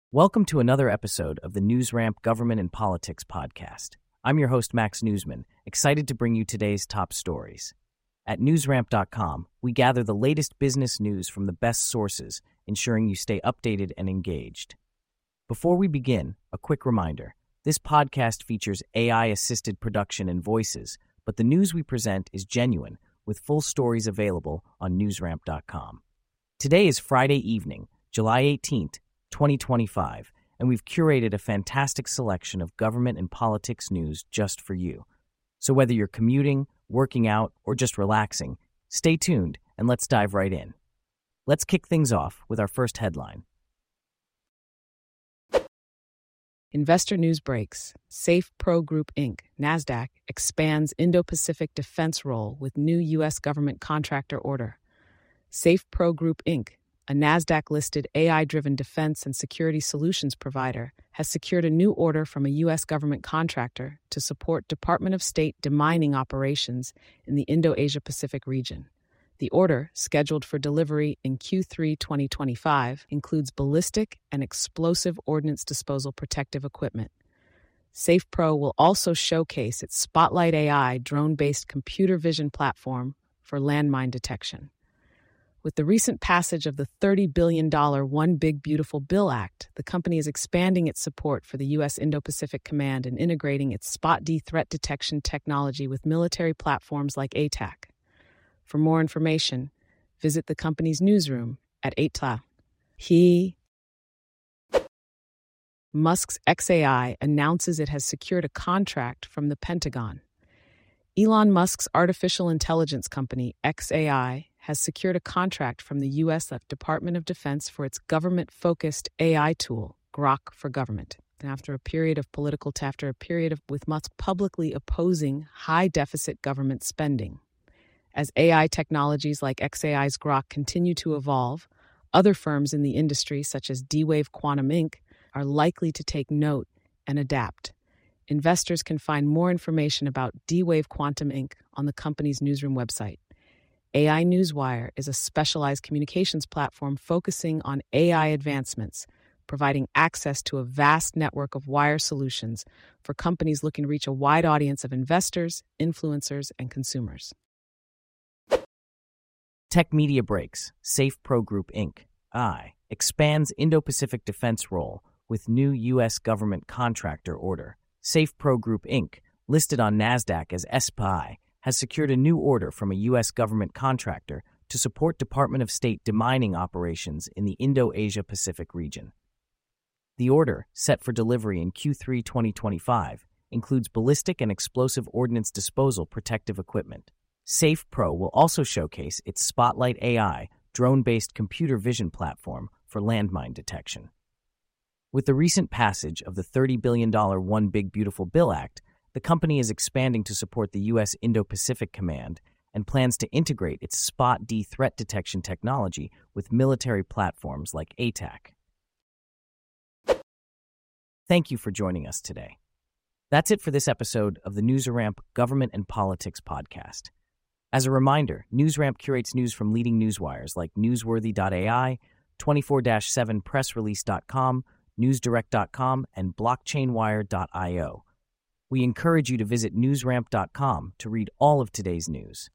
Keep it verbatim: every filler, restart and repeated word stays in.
Welcome to another episode of the NewsRamp Government and Politics podcast. I'm your host, Max Newsman, excited to bring you today's top stories. At newsramp dot com, we gather the latest business news from the best sources, ensuring you stay updated and engaged. Before we begin, a quick reminder. This podcast features A I-assisted production and voices, but the news we present is genuine, with full stories available on newsramp dot com. Today is Friday evening, July eighteenth, twenty twenty-five, and we've curated a fantastic selection of government and politics news just for you. So whether you're commuting, working out, or just relaxing, stay tuned and let's dive right in. Let's kick things off with our first headline. Investor news breaks. Safe Pro Group Incorporated, NASDAQ, expands Indo-Pacific defense role with new U S government contractor order. Safe Pro Group Incorporated, a NASDAQ-listed A I-driven defense and security solutions provider, has secured a new order from a U S government contractor to support Department of State demining operations in the Indo-Asia-Pacific region. The order, scheduled for delivery in Q three twenty twenty-five, includes ballistic and explosive ordnance disposal protective equipment. SafePro will also showcase its Spotlight A I drone-based computer vision platform for landmine detection. With the recent passage of the thirty billion dollars One Big Beautiful Bill Act, the company is expanding its support for the U S Indo-Pacific Command and integrating its Spot-D threat detection technology with military platforms like A T A C. For more information, visit the company's newsroom at A T A C. He Musk's xAI announces it has secured a contract from the Pentagon. Elon Musk's artificial intelligence company, xAI, has secured a contract from the U S Department of Defense for its government-focused A I tool, Grok for Government. And after a period of political after a period of with Musk publicly opposing high-deficit government spending. As A I technologies like xAI's Grok continue to evolve, other firms in the industry, such as D-Wave Quantum Incorporated, are likely to take note and adapt. Investors can find more information about D-Wave Quantum Incorporated on the company's newsroom website. A I Newswire is a specialized communications platform focusing on A I advancements, providing access to a vast network of wire solutions for companies looking to reach a wide audience of investors, influencers, and consumers. Tech Media breaks. Safe Pro Group Incorporated, I, expands Indo-Pacific defense role with new U S government contractor order. Safe Pro Group Incorporated, listed on NASDAQ as S P I, has secured a new order from a U S government contractor to support Department of State demining operations in the Indo-Asia-Pacific region. The order, set for delivery in Q three twenty twenty-five, includes ballistic and explosive ordnance disposal protective equipment. SafePro will also showcase its Spotlight A I drone-based computer vision platform for landmine detection. With the recent passage of the thirty billion dollars One Big Beautiful Bill Act, the company is expanding to support the U S Indo-Pacific Command and plans to integrate its Spot-D threat detection technology with military platforms like A T A C. Thank you for joining us today. That's it for this episode of the NewsRamp Government and Politics podcast. As a reminder, NewsRamp curates news from leading newswires like newsworthy dot A I, twenty-four seven press release dot com, newsdirect dot com, and blockchain wire dot io. We encourage you to visit newsramp dot com to read all of today's news.